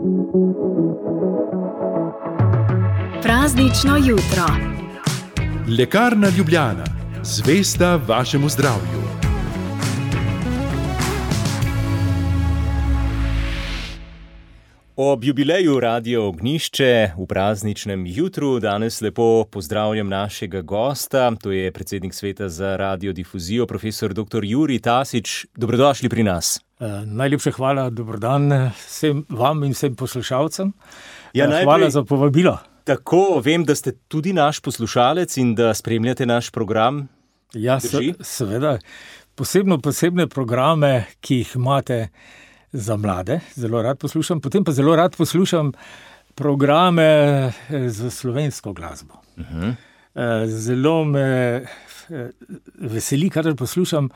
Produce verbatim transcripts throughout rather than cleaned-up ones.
Praznično jutro. Lekarna Ljubljana, zvesta vašemu zdravju. Ob jubileju Radio Ognjišče v prazničnem jutru danes lepo pozdravljam našega gosta, to je predsednik sveta za radiodifuzijo, profesor doktor Jurij Tasič. Dobrodošli pri nas. Uh, najlepša hvala, dobrodan vsem vam in vsem poslušalcem. Ja, uh, najprej... Hvala za povabilo. Tako, vem, da ste tudi naš poslušalec in da spremljate naš program. Ja, se, seveda. Posebno posebne programe, ki jih imate za mlade, zelo rad poslušam. Potem pa zelo rad poslušam programe za slovensko glasbo. Uh-huh. Zelo me veseli, kadar poslušam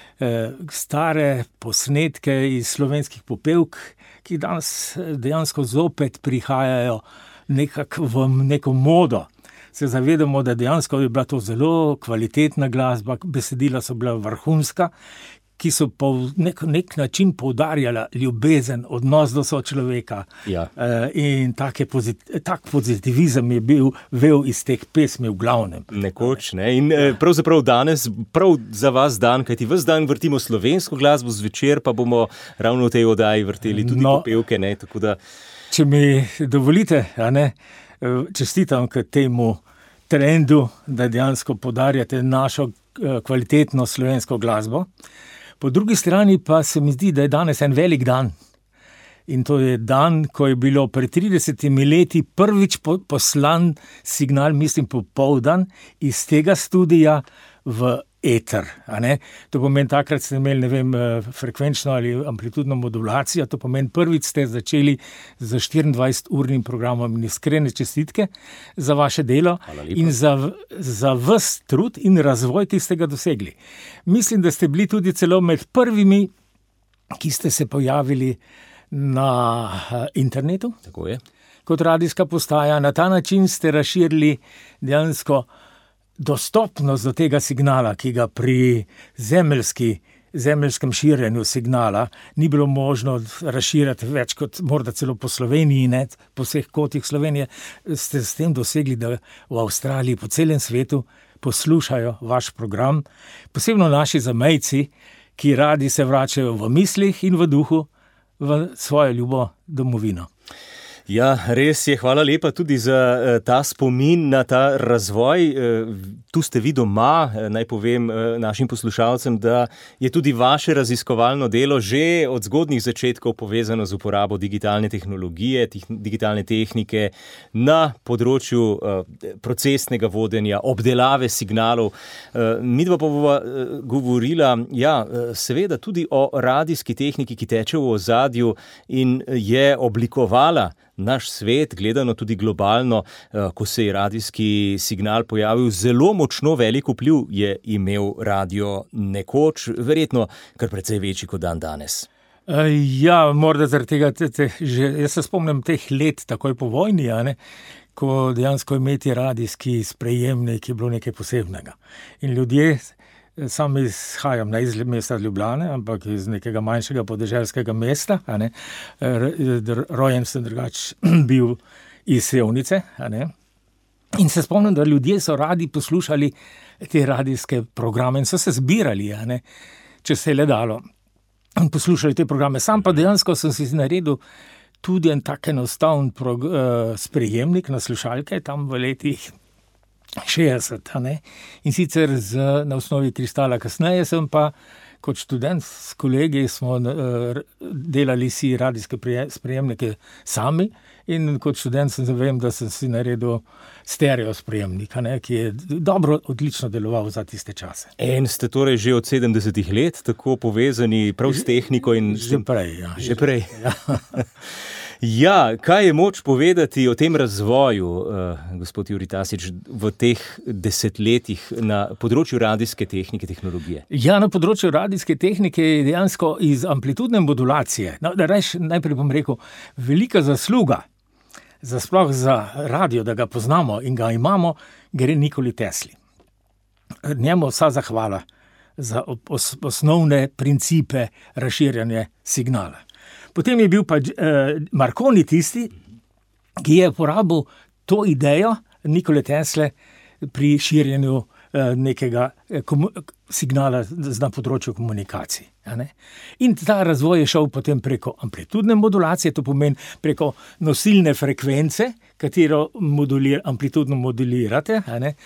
stare posnetke iz slovenskih popevk, ki danes dejansko zopet prihajajo nekako v neko modo. Se zavedamo, da dejansko je bila to zelo kvalitetna glasba, besedila so bila vrhunska, ki so po nek, nek način poudarjala ljubezen, odnos do sočloveka. Ja. In take pozit, tak pozitivizem je bil vel iz teh pesmi v glavnem. Nekoč, ne. In pravzaprav danes, prav za vas dan, kajti ves dan vrtimo slovensko glasbo, zvečer pa bomo ravno v tej oddaji vrteli tudi no, popevke, ne, tako da... Če mi dovolite, a ne, čestitam k temu trendu, da dejansko podarjate našo kvalitetno slovensko glasbo. Po drugi strani pa se mi zdi, da je danes en velik dan. In to je dan, ko je bilo pred tridesetimi leti prvič poslan signal, mislim popoldan, iz tega studia v eter. A ne? To pomeni, takrat ste imeli, ne vem, frekvenčno ali amplitudno modulacijo, to pomeni, prvič ste začeli z štiriindvajseturnim programom in iskrene čestitke za vaše delo in za, za ves trud in razvoj, ki ste ga dosegli. Mislim, da ste bili tudi celo med prvimi, ki ste se pojavili na internetu. Tako je. Kot radijska postaja. Na ta način ste razširili dejansko dostopnost do tega signala, ki ga pri zemeljski, zemeljskem širjenju signala ni bilo možno razširiti več kot morda celo po Sloveniji, ne, po vseh kotih Slovenije, ste s tem dosegli, da v Avstraliji, po celem svetu poslušajo vaš program, posebno naši zamejci, ki radi se vračajo v mislih in v duhu v svojo ljubo domovino. Ja, res je, hvala lepa tudi za uh, ta spomin na ta razvoj. Uh, tu ste vi doma, uh, naj povem uh, našim poslušalcem, da je tudi vaše raziskovalno delo že od zgodnjih začetkov povezano z uporabo digitalne tehnologije, tih, digitalne tehnike na področju uh, procesnega vodenja, obdelave signalov. Uh, midva pa bova uh, govorila, ja, uh, seveda tudi o radijski tehniki, ki teče v ozadju in je oblikovala naš svet, gledano tudi globalno, ko se je radijski signal pojavil, zelo močno velik vpliv je imel radio nekoč, verjetno kar precej večji kot dan danes. Ja, morda zaradi tega, te, te, že, jaz se spomnim teh let takoj po vojni, a ne, ko dejansko imeti radijski sprejemnik je bilo nekaj posebnega. In ljudje, sam izhajam ne iz mesta Ljubljane, ampak iz nekega manjšega podeželskega mesta, a ne, rojen sem drugač bil iz Sevnice, a ne, in se spomnim, da ljudje so radi poslušali te radijske programe in so se zbirali, a ne, če se je le dalo, in poslušali te programe. Sam pa dejansko sem si naredil tudi en tak enostaven prog- sprejemnik na slušalke, tam v letih šestdeset, a ne? In sicer z, na osnovi kristala. Kasneje sem pa kot študent s kolegi smo uh, delali si radijske sprejemnike sami in kot študent sem vem, da sem si naredil stereo sprejemnik, ne, ki je dobro, odlično deloval za tiste čase. In ste torej že od sedemdesetih let tako povezani prav s tehniko in... Že prej, ja. Že prej. Ja. Ja, kaj je moč povedati o tem razvoju, uh, gospod Jurij Tasič, v teh desetletjih na področju radijske tehnike, tehnologije? Ja, na področju radijske tehnike je dejansko iz amplitudne modulacije, no, da reš, najprej bom rekel, velika zasluga za sploh za radio, da ga poznamo in ga imamo, gre Nikoli Tesli. Njemu vsa zahvala za os- osnovne principe razširjanja signala. Potem je bil pa uh, Marconi tisti, ki je uporabil to idejo Nikole Tesle pri širjenju nekega signala na področju komunikacij. In ta razvoj je šel potem preko amplitudne modulacije, to pomeni preko nosilne frekvence, katero modulir, amplitudno modulirate.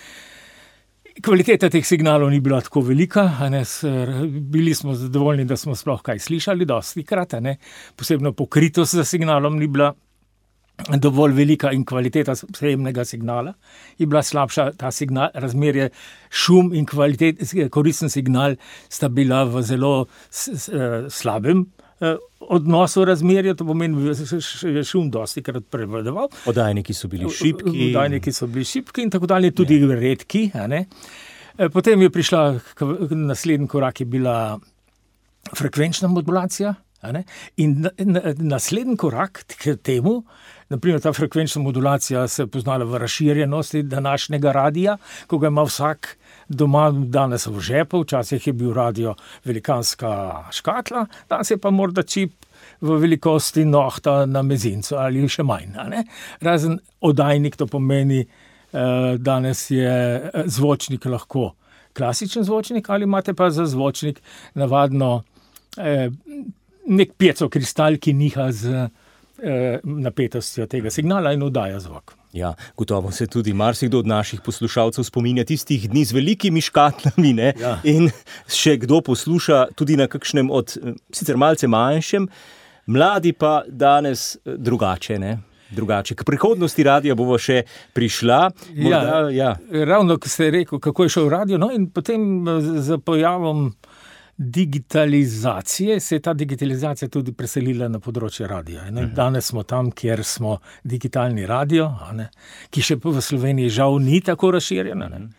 Kvaliteta teh signalov ni bila tako velika, bili smo zadovoljni, da smo sploh kaj slišali, dostikrat, posebno pokritost za signalom ni bila dovolj velika in kvaliteta sprejemnega signala je bila slabša, ta signal, razmerje šum in kvalitet, koristen signal sta bila v zelo s, s, slabem odnosu razmerja, to pomeni, šum dosti krat prevladoval. Oddajniki so bili šibki. Oddajniki so bili šibki in tako dalje, tudi ja. redki. A ne? Potem je prišla, naslednji korak je bila frekvenčna modulacija. In naslednji korak k temu, naprimer ta frekvenčna modulacija se je poznala v razširjenosti današnjega radija, ko ga ima vsak doma danes v žepu, včasih je bil radio velikanska škatla, danes je pa morda čip v velikosti nohta na mezincu ali še manj. Ne? Razen oddajnik, to pomeni, danes je zvočnik lahko klasičen zvočnik ali imate pa za zvočnik navadno nek piecokristal, ki niha z eh, napetostjo tega signala in oddaja zvok. Ja, gotovo se tudi marsikdo od naših poslušalcev spominja tistih dni z velikimi škatlami, ne? Ja. In še kdo posluša tudi na kakšnem od, sicer malce manjšem, mladi pa danes drugače, ne? Drugače. K prihodnosti radija bomo še prišla. Morda, ja, ja. Ravno, ko ste rekel, kako je šel radio, no in potem za pojavom digitalizacije se je ta digitalizacija tudi preselila na področje radija. Ne? Danes smo tam, kjer smo digitalni radio, ne? Ki še v Sloveniji žal ni tako razširjena. Ne?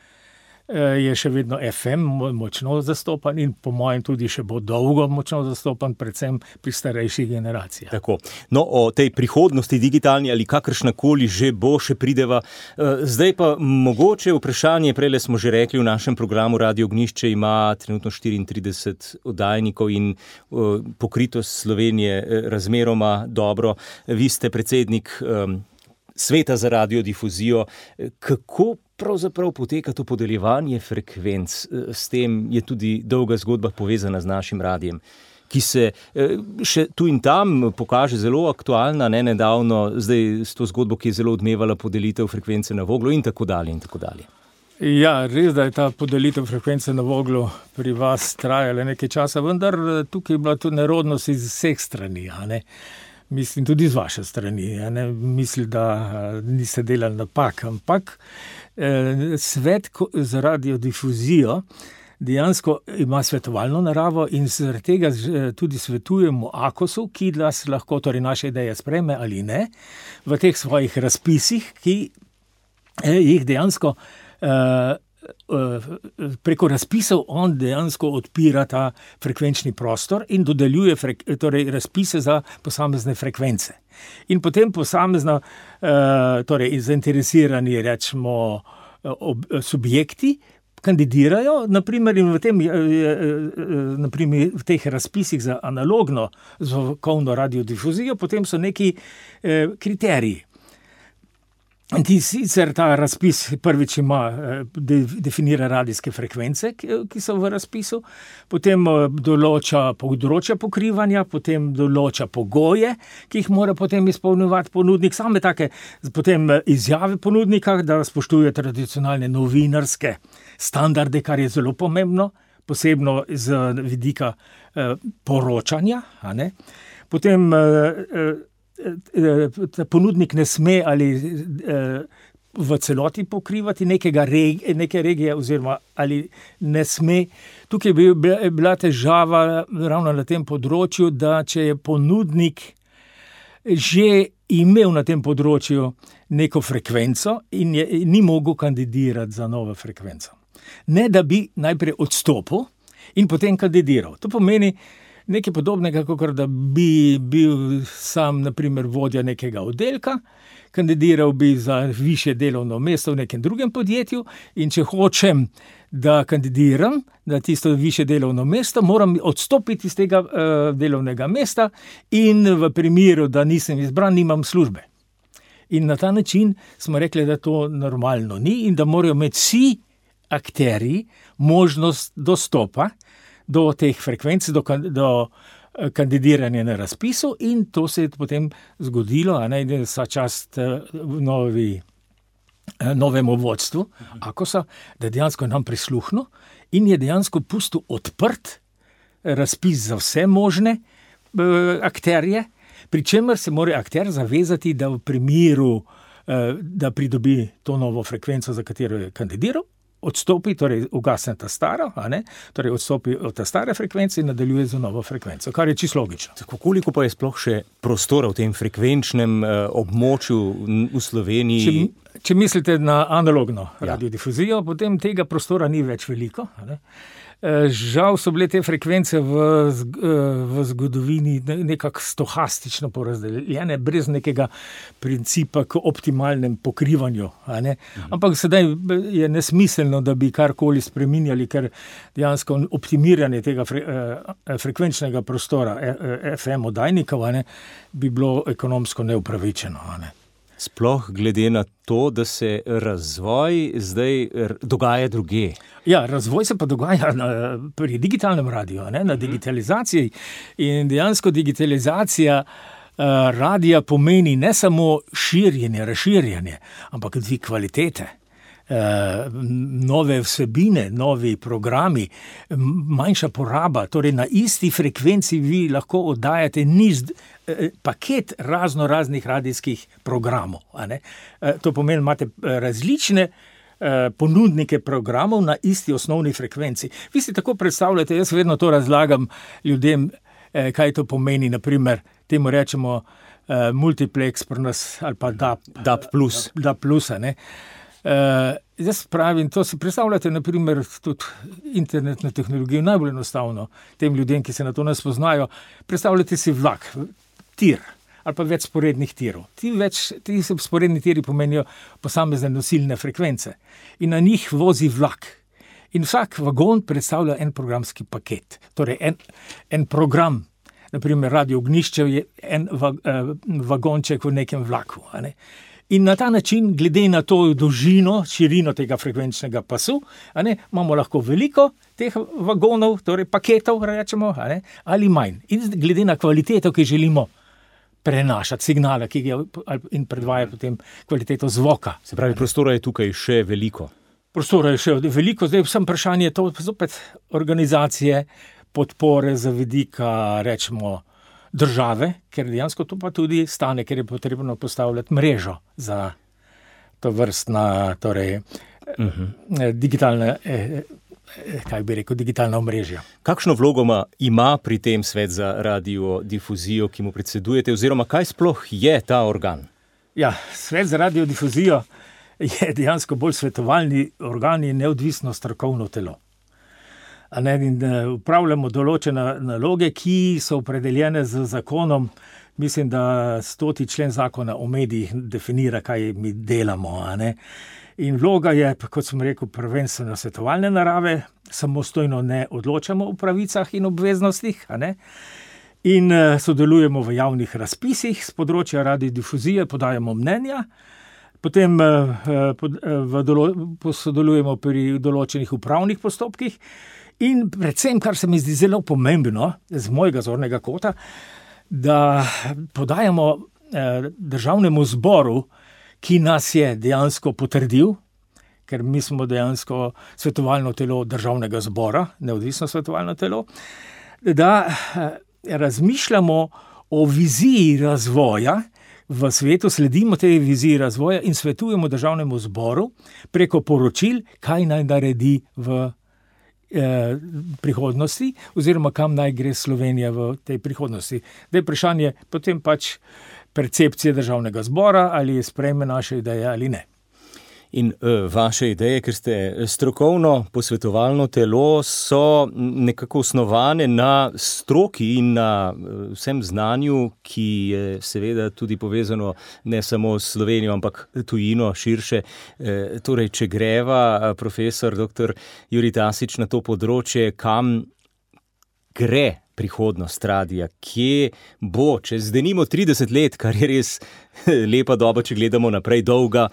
Je še vedno F M močno zastopan in po mojem tudi še bo dolgo močno zastopan, predvsem pri starejših generacijah. Tako. No, o tej prihodnosti digitalni ali kakršnakoli že bo, še prideva. Zdaj pa mogoče vprašanje, prejle smo že rekli v našem programu Radio Ognjišče ima trenutno štiriintrideset oddajnikov in pokritost Slovenije razmeroma dobro. Vi ste predsednik Sveta za radiodifuzijo. Kako pravzaprav poteka to podeljevanje frekvenc? S tem je tudi dolga zgodba povezana z našim radijem, ki se še tu in tam pokaže zelo aktualna, ne nedavno, zdaj s to zgodbo, ki je zelo odmevala podelitev frekvence na Voglu in tako dalje in tako dalje. Ja, res, da je ta podelitev frekvence na Voglu pri vas trajala nekaj časa, vendar tukaj je bila tudi nerodnost iz vseh strani, a ne? Mislim, tudi z vaše strani. Ja, ne? Mislim, da niste delali napak, ampak eh, svet za radiodifuzijo dejansko ima svetovalno naravo in zaradi tega tudi svetujemo AKOS-u, ki nas lahko, torej naše ideje sprejme ali ne, v teh svojih razpisih, ki eh, jih dejansko eh, preko razpisov on dejansko odpira ta frekvenčni prostor in dodeljuje frek, torej razpise za posamezne frekvence. In potem posamezna, torej zainteresirani, rečemo, ob, subjekti kandidirajo, naprimer, in v, tem, naprimer, v teh razpisih za analogno zvokovno radiodifuzijo, potem so neki kriteriji. In ti sicer ta razpis prvič ima, de, definira radijske frekvence, ki, ki so v razpisu, potem določa področja pokrivanja, potem določa pogoje, ki jih mora potem izpolnjevati ponudnik, same take potem izjave ponudnika, da spoštuje tradicionalne novinarske standarde, kar je zelo pomembno, posebno z vidika eh, poročanja, a ne? Potem eh, ponudnik ne sme ali v celoti pokrivati nekega regije, neke regije oziroma ali ne sme. Tukaj je bila težava ravno na tem področju, da če je ponudnik že imel na tem področju neko frekvenco in je, ni mogel kandidirati za novo frekvenco. Ne, da bi najprej odstopil in potem kandidiral. To pomeni, nekaj podobnega, kot da bi bil sam, naprimer, vodja nekega oddelka, kandidiral bi za višje delovno mesto v nekem drugem podjetju in če hočem, da kandidiram na tisto višje delovno mesto, moram odstopiti iz tega uh, delovnega mesta in v primeru, da nisem izbran, nimam službe. In na ta način smo rekli, da to normalno ni in da morajo imeti vsi akterji možnost dostopa do teh frekvenc, do, do kandidiranja na razpisu in to se je potem zgodilo, a ne, vsa čast novi, novemu vodstvu Akosa, da dejansko nam prisluhnil in je dejansko pustil odprt razpis za vse možne akterje, pri čemer se mora akter zavezati, da v primeru, da pridobi to novo frekvenco, za katero je kandidiral, odstopi, torej ugasne ta staro, a ne, torej odstopi od ta stare frekvence in nadaljuje z novo frekvenco, kar je čisto logično. Tako, koliko pa je sploh še prostora v tem frekvenčnem uh, območju v Sloveniji? Če, če mislite na analogno radiodifuzijo, ja. Potem tega prostora ni več veliko, a ne. Žal so bile te frekvence v, v zgodovini nekako stohastično porazdeljene, brez nekega principa k optimalnem pokrivanju. A ne? Ampak sedaj je nesmiselno, da bi karkoli spreminjali, ker dejansko optimiranje tega fre, frekvenčnega prostora F M oddajnikov, a ne, bi bilo ekonomsko neupravičeno. A ne? Sploh glede na to, da se razvoj zdaj dogaja drugje. Ja, razvoj se pa dogaja na, pri digitalnem radiju, ne, na digitalizaciji. In dejansko digitalizacija uh, radija pomeni ne samo širjenje, razširjanje, ampak tudi kvalitete. Uh, nove vsebine, novi programi, manjša poraba, torej na isti frekvenci vi lahko oddajate niz, uh, paket razno raznih radijskih programov. A ne? Uh, to pomeni, imate različne uh, ponudnike programov na isti osnovni frekvenci. Vi si tako predstavljate, jaz vedno to razlagam ljudem, uh, kaj to pomeni, naprimer, temu rečemo uh, multiplex pri nas ali pa D A B. D A B plus. D A B plus, a ne. Uh, jaz pravim, to si predstavljate, naprimer, tudi internetno tehnologijo, najbolj enostavno tem ljudem, ki se na to ne spoznajo. Predstavljate si vlak, tir ali pa več sporednih tirov. Ti, več, ti sporedni tiri pomenijo posamezne nosilne frekvence in na njih vozi vlak. In vsak vagon predstavlja en programski paket, torej en, en program. Naprimer, Radio Ognjišče je en va, uh, vagonček v nekem vlaku, a ne. In na ta način, glede na to dolžino, širino tega frekvenčnega pasu, a ne, imamo lahko veliko teh vagonov, torej paketov, rečemo, a ne, ali manj. In glede na kvaliteto, ki želimo prenašati, signala, ki ga in predvaja potem kvaliteto zvoka. Se pravi, prostora je tukaj še veliko. Prostora je še veliko, zdaj vsem vprašanje je to zopet organizacije, podpore za vidika, rečemo, države, ker dejansko to pa tudi stane, ker je potrebno postavljati mrežo za to vrstna, torej, uh-huh. digitalna, eh, kaj bi rekel, digitalna omrežja. Kakšno vlogo ima pri tem Svet za radiodifuzijo, ki mu predsedujete, oziroma kaj sploh je ta organ? Ja, Svet za radiodifuzijo je dejansko bolj svetovalni organ in neodvisno strokovno telo. A ne, in upravljamo določene naloge, ki so opredeljene z zakonom. Mislim, da stoti člen zakona o medijih definira, kaj mi delamo. A ne. In vloga je, kot sem rekel, prvenstveno svetovalne narave, samostojno ne odločamo o pravicah in obveznostih, a ne. In sodelujemo v javnih razpisih z področja radiodifuzije, podajamo mnenja, potem v dolo, sodelujemo pri določenih upravnih postopkih. In predvsem, kar se mi zdi zelo pomembno, z mojega zornega kota, da podajamo eh, državnemu zboru, ki nas je dejansko potrdil, ker mi smo dejansko svetovalno telo državnega zbora, neodvisno svetovalno telo, da eh, razmišljamo o viziji razvoja v svetu, sledimo tej viziji razvoja in svetujemo državnemu zboru preko poročil, kaj naj naredi v prihodnosti oziroma kam naj gre Slovenija v tej prihodnosti. Da je vprašanje potem pač percepcije državnega zbora, ali sprejme naše ideje ali ne. In uh, vaše ideje, ker ste strokovno posvetovalno telo, so nekako osnovane na stroki in na uh, vsem znanju, ki je seveda tudi povezano ne samo s Slovenijo, ampak tujino, širše. Uh, torej, če greva, uh, profesor doktor Jurij Tasič, na to področje, kam gre prihodnost radia, kje bo čez denimo trideset let, kar je res lepa doba, če gledamo naprej, dolga.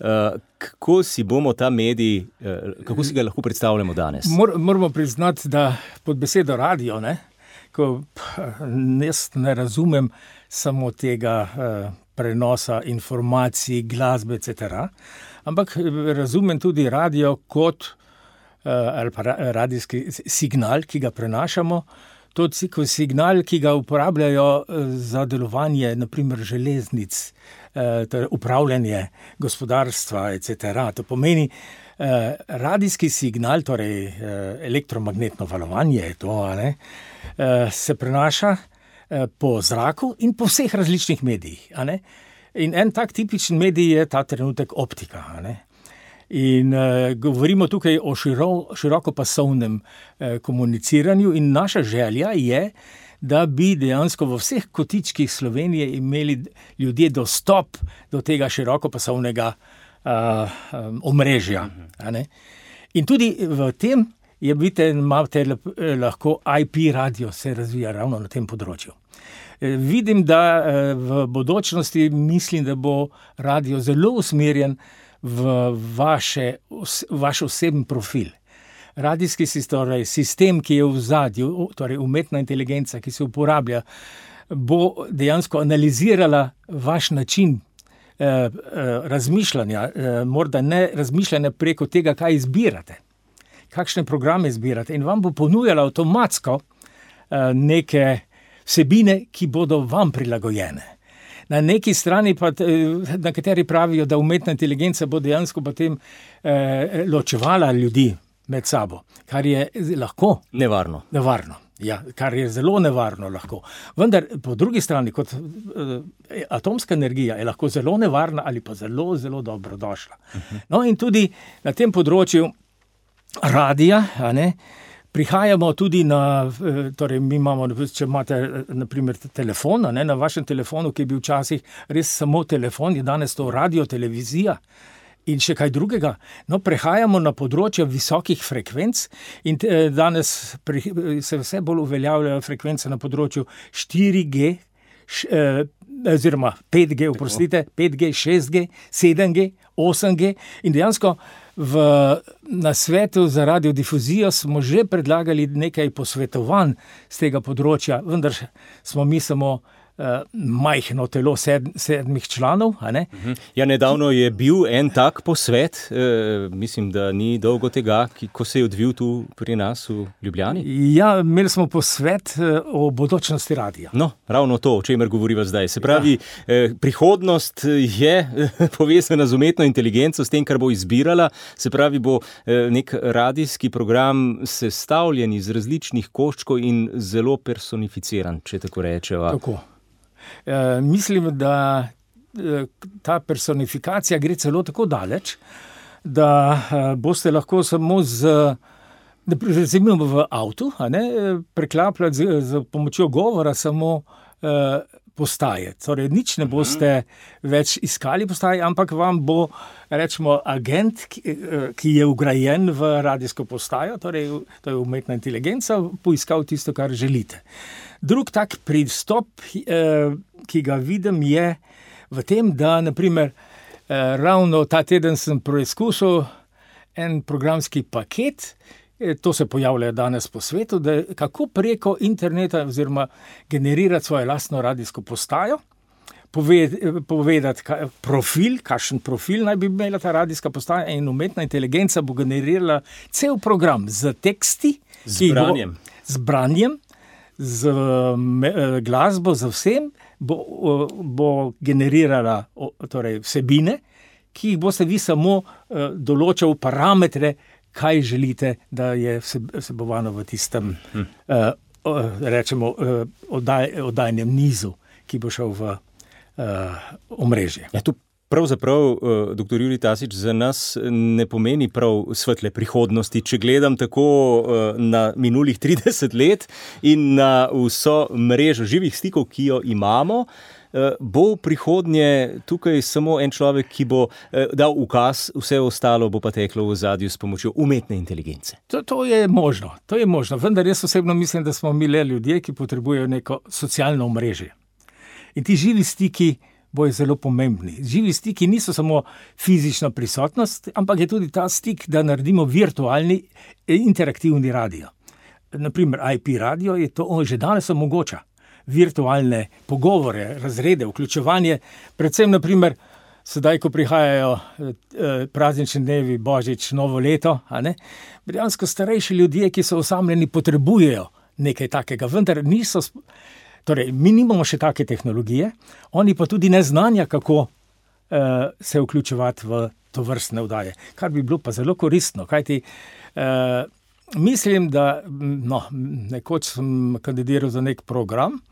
Kako si bomo ta medij, kako si ga lahko predstavljamo danes? Mor, moramo priznati, da pod besedo radio, ne, ko jaz ne razumem samo tega prenosa informacij, glasbe, et cetera, ampak razumem tudi radio kot ali pa radijski signal, ki ga prenašamo. To je signal, ki ga uporabljajo za delovanje, naprimer železnic, torej upravljanje gospodarstva, et cetera. To pomeni, radijski signal, torej elektromagnetno valovanje je to, ne, se prenaša po zraku in po vseh različnih medijih. Ne. In en tak tipičen medij je ta trenutek optika. Ne. In uh, govorimo tukaj o širo, širokopasovnem uh, komuniciranju in naša želja je, da bi dejansko v vseh kotičkih Slovenije imeli ljudje dostop do tega širokopasovnega uh, um, omrežja. A ne? In tudi v tem je, vidite, imate lahko I P radio se razvija ravno na tem področju. Vidim, da uh, v bodočnosti mislim, da bo radio zelo usmerjen v vaše, vaš osebni profil. Radijski torej, sistem, ki je v zadju, torej umetna inteligenca, ki se uporablja, bo dejansko analizirala vaš način eh, eh, razmišljanja, eh, morda ne razmišljanja preko tega, kaj izbirate, kakšne programe izbirate, in vam bo ponujala avtomatsko eh, neke vsebine, ki bodo vam prilagojene. Na neki strani pa, na kateri pravijo, da umetna inteligenca bo dejansko potem eh, ločevala ljudi med sabo, kar je lahko nevarno. Nevarno, ja, kar je zelo nevarno lahko. Vendar po drugi strani, kot eh, atomska energija, je lahko zelo nevarna ali pa zelo, zelo dobro došla. Uh-huh. No in tudi na tem področju radija, a ne, prihajamo tudi na, torej mi imamo, če imate na primer telefon, ne, na vašem telefonu, ki je bil včasih res samo telefon, je danes to radio, televizija in še kaj drugega. No, prehajamo na področje visokih frekvenc in te, danes pri, se vse bolj uveljavljajo frekvence na področju štiri G, š, eh, oziroma pet G, oprostite, pet G, šest G, sedem G, osem G in dejansko v nasvetu za radiodifuzijo smo že predlagali nekaj posvetovanj z tega področja, vendar smo mi samo uh, majhno telo sed, sedmih članov. A ne? Ja, nedavno je bil en tak posvet, uh, mislim, da ni dolgo tega, ki, ko se je odvil tu pri nas v Ljubljani. Ja, imeli smo posvet uh, o bodočnosti radia. No, ravno to, o čemer govoriva zdaj. Se pravi, ja. eh, prihodnost je eh, povezana z umetno inteligenco, s tem, kar bo izbirala. Se pravi, bo eh, nek radijski program sestavljen iz različnih koščkov in zelo personificiran, če tako rečeva. Tako. E, mislim, da e, ta personifikacija gre celo tako daleč, da e, boste lahko samo z, da recimo v avtu, a ne, preklapljati z, z pomočjo govora samo e, postaje. Torej, nič ne boste več iskali postaje, ampak vam bo, rečemo, agent, ki, ki je vgrajen v radijsko postajo, torej to je umetna inteligenca, poiskal tisto, kar želite. Drug tak pristop, eh, ki ga vidim, je v tem, da naprimer eh, ravno ta teden sem preizkusil en programski paket, eh, to se pojavlja danes po svetu, da kako preko interneta oziroma generirati svojo lastno radijsko postajo, poved, povedati ka, profil, kakšen profil naj bi imela ta radijska postaja in umetna inteligenca bo generirala cel program z teksti, z branjem. Bo, z branjem, z glasbo, z vsem, bo, bo generirala torej, vsebine, ki jih boste vi samo uh, določali parametre, kaj želite, da je vsebovano v tistem, hm. uh, uh, rečemo, uh, oddaj, oddajnem nizu, ki bo šel v uh, omrežje. Ja, tu Pravzaprav, doktor Jurij Tasič, za nas ne pomeni prav svetle prihodnosti, če gledam tako na minulih trideset let in na vso mrežo živih stikov, ki jo imamo, bo v prihodnje tukaj samo en človek, ki bo dal ukaz, vse ostalo bo pa teklo v ozadju s pomočjo umetne inteligence. To, to je možno, to je možno, vendar jaz osebno mislim, da smo mi le ljudje, ki potrebujejo neko socialno omrežje. In ti živi stiki bojo zelo pomembni. Živi stiki niso samo fizična prisotnost, ampak je tudi ta stik, da naredimo virtualni interaktivni radio. Naprimer, I P radio je to že danes omogoča. Virtualne pogovore, razrede, vključevanje, predvsem naprimer sedaj, ko prihajajo praznični dnevi, Božič, novo leto, a ne, dejansko starejši ljudje, ki so osamljeni, potrebujejo nekaj takega, vendar niso, torej, mi nimamo še take tehnologije, oni pa tudi ne znanja, kako uh, se vključevati v to vrstne vdaje, kar bi bilo pa zelo koristno, kajti uh, mislim, da no, nekoč sem kandidiral za nek program,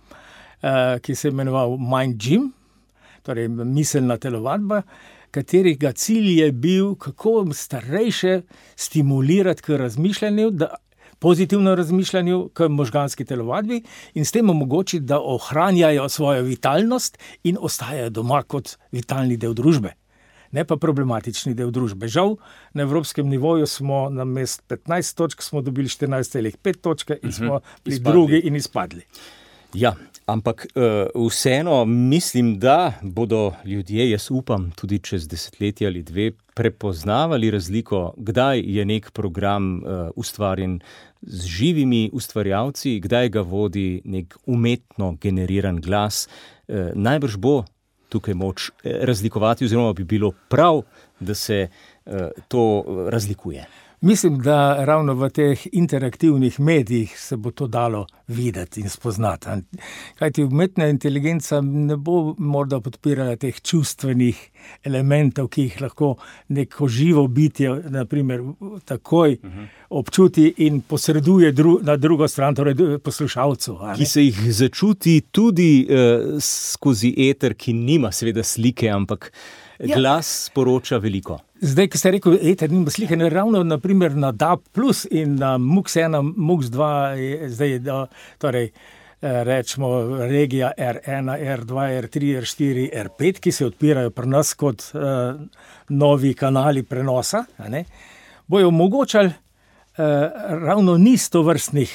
uh, ki se je imenoval Mind Gym, torej miselna telovadba, katerega cilj je bil, kako starejše stimulirati k razmišljanju, da pozitivno razmišljanju, k možganski telovadbi in s tem omogočiti, da ohranjajo svojo vitalnost in ostajajo doma kot vitalni del družbe, ne pa problematični del družbe. Žal, na evropskem nivoju smo namesto petnajst točk, smo dobili štirinajst celih pet točke in smo bili drugi in izpadli. Ja, ampak uh, vseeno mislim, da bodo ljudje, jaz upam, tudi čez desetletje ali dve, prepoznavali razliko, kdaj je nek program uh, ustvarjen z živimi ustvarjalci, kdaj ga vodi nek umetno generiran glas. Uh, najbrž bo tukaj moč razlikovati, oziroma bi bilo prav, da se uh, to razlikuje. Mislim, da ravno v teh interaktivnih medijih se bo to dalo videti in spoznati. Kajti umetna inteligenca ne bo morda podpirala teh čustvenih elementov, ki jih lahko neko živo bitje, naprimer, takoj uh-huh. občuti in posreduje dru- na drugo stran, torej poslušalcu. Ki se jih začuti tudi uh, skozi eter, ki nima seveda slike, ampak glas sporoča veliko. Zdaj, ki ste rekel, eter nima slike, ne ravno naprimer na D A B plus in na M U X ena, M U X dva, zdaj, da, torej, rečemo regija R ena, R dva, R tri, R štiri, R pet, ki se odpirajo pri nas kot uh, novi kanali prenosa, a ne, bojo omogočali uh, ravno niz tovrstnih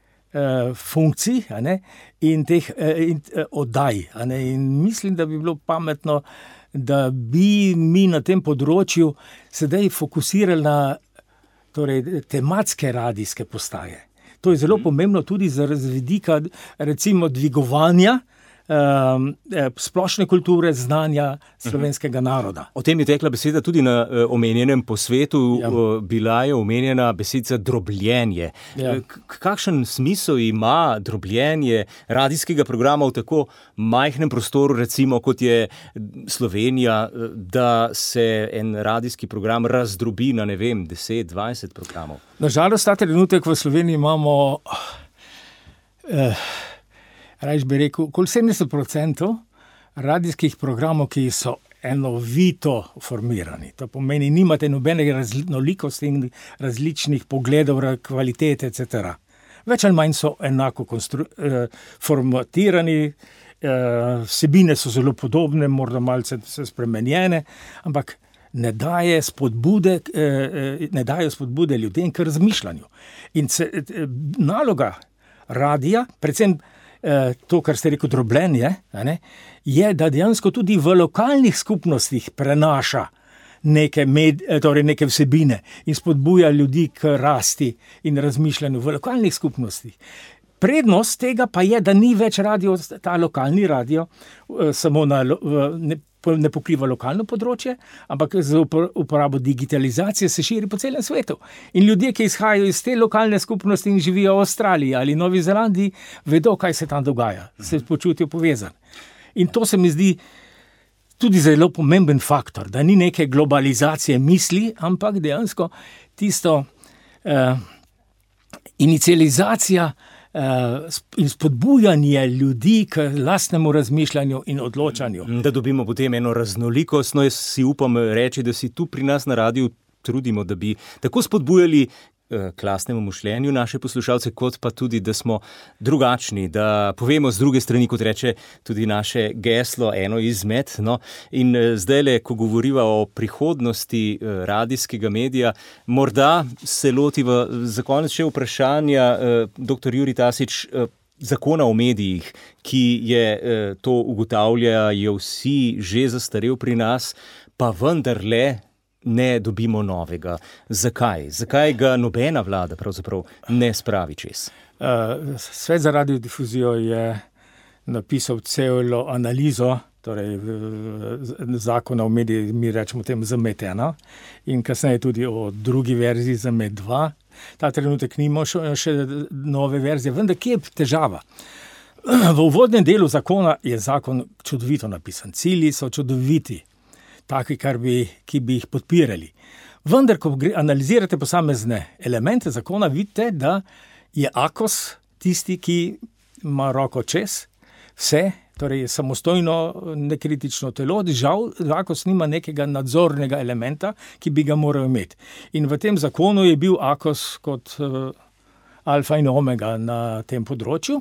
uh, funkcij, a ne, in teh uh, in, uh, oddaj, a ne, in mislim, da bi bilo pametno, da bi mi na tem področju sedaj fokusirali na torej, tematske radijske postaje. To je zelo pomembno tudi zaradi vidika recimo dvigovanja um, splošne kulture, znanja slovenskega naroda. O tem je tekla beseda tudi na uh, omenjenem posvetu, ja. uh, bila je omenjena beseda drobljenje. Ja. K- kakšen smisel ima drobljenje radijskega programa v tako majhnem prostoru, recimo kot je Slovenija, da se en radijski program razdrobi na, ne vem, deset, dvajset programov? Nažalost, ta trenutek v Sloveniji imamo eh, rajš bi rekel, okoli sedemdeset procentov radijskih programov, ki so enovito formirani. To pomeni, nimate nobene raznolikosti in različnih pogledov, kvalitete, et cetera. Več ali manj so enako konstru- eh, formatirani, eh, vsebine so zelo podobne, morda malce so spremenjene, ampak ne daje spodbude, eh, ne daje spodbude ljudem k razmišljanju. In se, eh, naloga radija, predvsem to, kar ste rekel, drobljenje, ne, je, da dejansko tudi v lokalnih skupnostih prenaša neke, med, torej neke vsebine in spodbuja ljudi k rasti in razmišljanju v lokalnih skupnostih. Prednost tega pa je, da ni več radio, ta lokalni radio, samo na, ne, ne pokriva lokalno področje, ampak z uporabo digitalizacije se širi po celem svetu. In ljudje, ki izhajajo iz te lokalne skupnosti in živijo v Avstraliji ali Novi Zelandiji, vedo, kaj se tam dogaja, se počutijo povezani. In to se mi zdi tudi zelo pomemben faktor, da ni neke globalizacije misli, ampak dejansko tisto eh, inicializacija in spodbujanje ljudi k lastnemu razmišljanju in odločanju. Da dobimo potem eno raznolikost, no jaz si upam reči, da si tu pri nas na radiju trudimo, da bi tako spodbujali k lastnemu mišljenju naše poslušalce, kot pa tudi, da smo drugačni, da povemo z druge strani, kot reče tudi naše geslo, eno izmed. No. In zdajle, ko govoriva o prihodnosti radijskega medija, morda se lotiva za konec še vprašanja, doktor Jurij Tasič, zakona o medijih, ki je, to ugotavljajo vsi, že zastarel pri nas, pa vendarle ne dobimo novega. Zakaj? Zakaj ga nobena vlada pravzaprav ne spravi čez? Uh, Svet za radiodifuzijo je napisal celo analizo, torej zakona o medijih, mi rečemo tem zamet ena, in kasneje tudi o drugi verziji zamet dva. Ta trenutek nimo še nove verzije, vendar kje je težava? V uvodnem delu zakona je zakon čudovito napisan. Cilji so čudoviti, taki, kar bi, ki bi jih podpirali. Vendar, ko analizirate posamezne elemente zakona, vidite, da je Akos tisti, ki ima roko čez vse, torej samostojno, nekritično telo. Žal, Akos nima nekega nadzornega elementa, ki bi ga moral imeti. In v tem zakonu je bil Akos kot uh, alfa in omega na tem področju.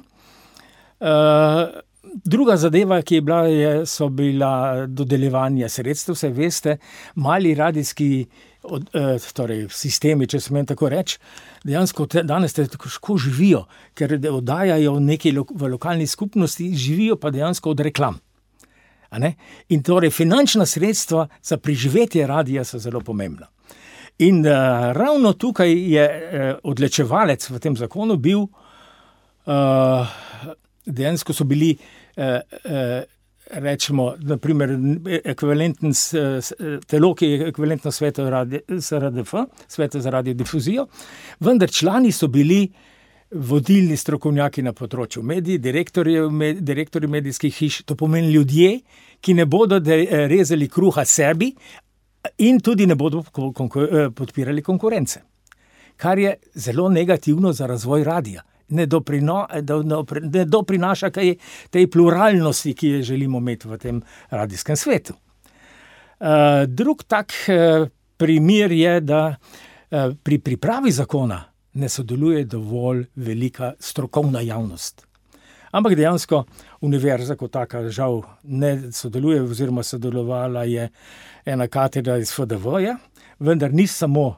Uh, Druga zadeva, ki je bila, je, so bila dodeljevanja sredstev. Vse veste, mali radijski od, eh, torej sistemi, če smem tako reči, dejansko te, danes te težko živijo, ker oddajajo nekaj lo, v lokalni skupnosti, živijo pa dejansko od reklam. A ne? In torej finančna sredstva za preživetje radija so zelo pomembna. In eh, ravno tukaj je eh, odločevalec v tem zakonu bil eh, dejansko so bili, eh, eh, rečemo, naprimer, ekvivalenten telo, ki je ekvivalentno svetu S R D F, svetu za radiodifuzijo, vendar člani so bili vodilni strokovnjaki na področju medij, direktorji, med, direktorji medijskih hiš, to pomeni ljudje, ki ne bodo de, rezali kruha sebi in tudi ne bodo konkur, podpirali konkurence, kar je zelo negativno za razvoj radija. Ne, doprino, ne doprinaša kaj tej pluralnosti, ki je želimo imeti v tem radijskem svetu. Uh, drug tak uh, primer je, da uh, pri pripravi zakona ne sodeluje dovolj velika strokovna javnost. Ampak dejansko univerza kot taka žal ne sodeluje, oziroma sodelovala je ena katedra iz F D V-ja, vendar ni samo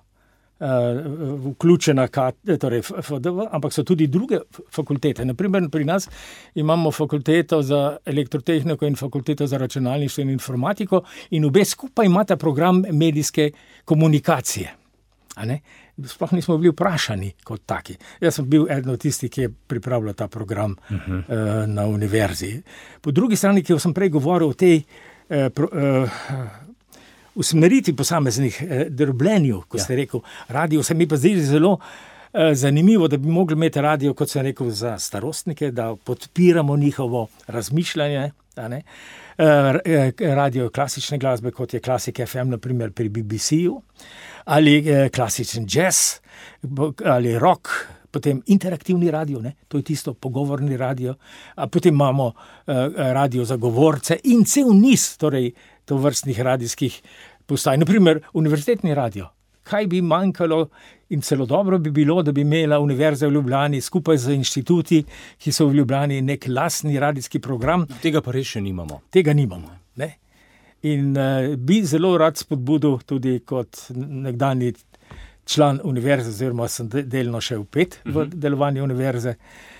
Uh, vključena, torej F D V, ampak so tudi druge fakultete. Naprimer, pri nas imamo fakulteto za elektrotehniko in fakulteto za računalništvo in informatiko in obe skupaj imata program medijske komunikacije. A ne? Sploh nismo bili vprašani kot taki. Jaz sem bil eden od tistih, ki je pripravljal ta program uh-huh. uh, na univerzi. Po drugi strani, ki sem prej govoril o tej uh, pro, uh, usmeriti posameznih eh, drobljenju, ko ja. ste rekel, radio se mi pa zdi zelo eh, zanimivo, da bi mogli imeti radio, kot sem rekel, za starostnike, da podpiramo njihovo razmišljanje. A ne? Eh, radio klasične glasbe, kot je Classic F M, naprimer pri B B C-ju, ali eh, klasičen jazz, ali rock, potem interaktivni radio, ne? To je tisto pogovorni radio, a potem imamo eh, radio za govorce in cel niz, torej to vrstnih radijskih postaj. Naprimer, univerzitetni radio. Kaj bi manjkalo in celo dobro bi bilo, da bi imela Univerza v Ljubljani skupaj z inštituti, ki so v Ljubljani, nek lastni radijski program. Tega pa res še nimamo. Tega nimamo. Ne? In uh, bi zelo rad spodbudil tudi kot nekdanji član univerze, oziroma sem delno še vpet uh-huh. v delovanje univerze,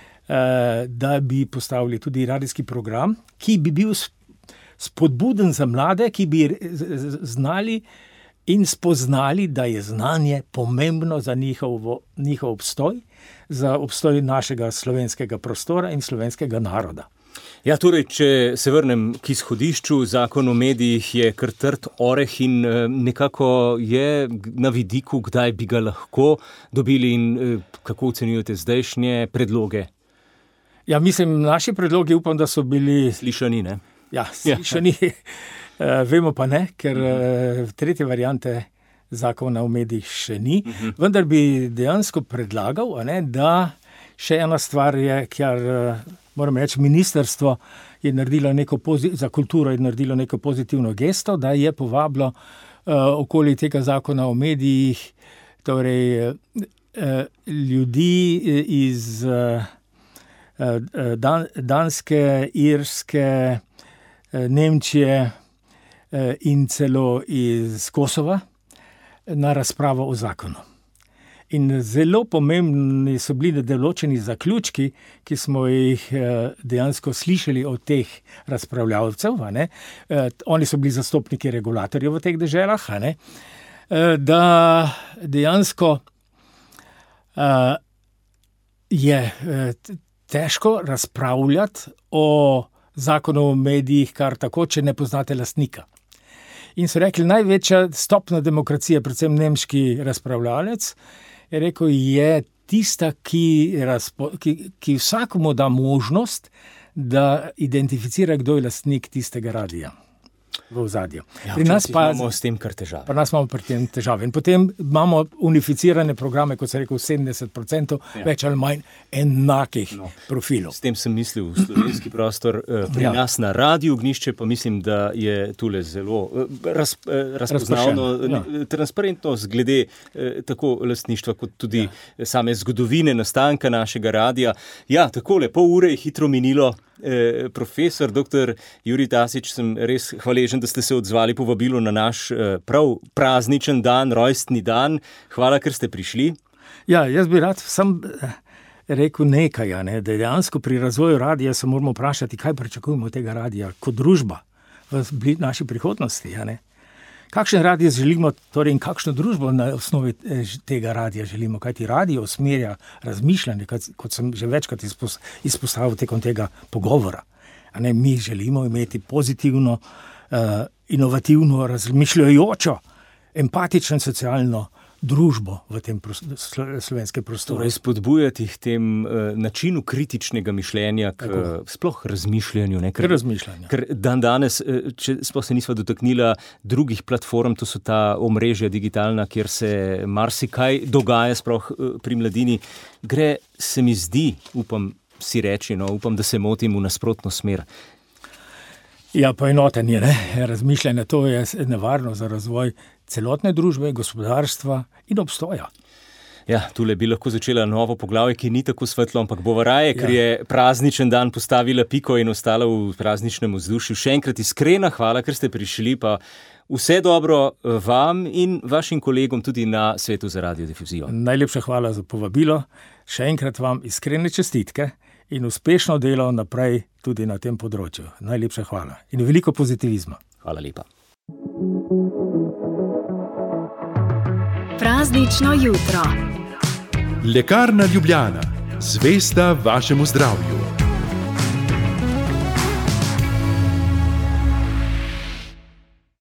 uh, da bi postavili tudi radijski program, ki bi bil spodbuden za mlade, ki bi znali in spoznali, da je znanje pomembno za njihov, njihov obstoj, za obstoj našega slovenskega prostora in slovenskega naroda. Ja, torej, če se vrnem k izhodišču, zakon o medijih je kar trd oreh in nekako je na vidiku, kdaj bi ga lahko dobili in kako ocenjujete zdajšnje predloge? Ja, mislim, naši predlogi upam, da so bili slišani, ne? Ja, slišani. Ja. Vemo pa ne, ker uh-huh. tretje variante zakona o medijih še ni. Uh-huh. Vendar bi dejansko predlagal, a ne, da Še ena stvar je, ker moram reči, ministrstvo je naredilo neko za kulturo je naredilo neko pozitivno gesto, da je povabilo uh, okoli tega zakona o medijih, torej uh, ljudi iz uh, Dan, Danske, Irske, uh, Nemčije uh, in celo iz Kosova na razpravo o zakonu. In zelo pomembni so bili določeni zaključki, ki smo jih dejansko slišali od teh razpravljavcev. Ne? Oni so bili zastopniki regulatorjev v teh deželah, ne? Da dejansko je težko razpravljati o zakonu o medijih kar tako, če ne poznate lastnika. In so rekli, največja stopnja demokracije, predvsem nemški razpravljalec, je rekel, je tista, ki, razpo, ki, ki vsakomu da možnost, da identificira, kdo je lastnik tistega radia v ozadju. Ja, pri nas pa imamo s tem kar težave. Pri nas imamo pri tem težave. In potem imamo unificirane programe, kot se rekel, sedemdeset procentov, ja. Več ali manj enakih no. profilov. S tem sem mislil v slovenski prostor. Pri ja. nas na Radiu Ognjišče pa mislim, da je tule zelo raz, razpoznavno, ja. transparentno glede tako lastništva, kot tudi ja. same zgodovine nastanka našega radia. Ja, takole, pol ure je hitro minilo. Eh, profesor, doktor Jurij Tasič, sem res hvaležen, da ste se odzvali povabilo na naš eh, prav prazničen dan, rojstni dan. Hvala, ker ste prišli. Ja, jaz bi rad sam rekel nekaj, ne, da dejansko pri razvoju radija se moramo vprašati, kaj pričakujemo od tega radija kot družba v naši prihodnosti. Ja, ne. Kakšen radio želimo, torej in kakšno družbo na osnovi tega radija želimo, kajti radio usmerja razmišljanje, kot sem že večkrat izpostavil tekom tega pogovora. A ne, mi želimo imeti pozitivno, uh, inovativno, razmišljajočo, empatično in socialno družbo v tem slovenskem prostoru. Torej spodbujati k tem uh, načinu kritičnega mišljenja, k uh, sploh razmišljanju. Ne? Ker, razmišljanju. Ker dan danes, če sploh se nisva dotaknila drugih platform, to so ta omrežja digitalna, kjer se marsikaj dogaja, sploh uh, pri mladini, gre, se mi zdi, upam si reči, no, upam, da se motim v nasprotno smer. Ja, poenotenje, ne, razmišljanje, to je nevarno za razvoj celotne družbe, gospodarstva in obstoja. Ja, tule bi lahko začela novo poglavje, ki ni tako svetlo, ampak bova raje, ker ja. je prazničen dan postavila piko in ostala v prazničnem vzdušju. Še enkrat iskrena hvala, ker ste prišli, pa vse dobro vam in vašim kolegom tudi na Svetu za radiodifuzijo. Najlepša hvala za povabilo, še enkrat vam iskrene čestitke in uspešno delo naprej tudi na tem področju. Najlepša hvala in veliko pozitivizma. Hvala lepa. Praznično jutro. Lekarna Ljubljana. Zvesta vašemu zdravju.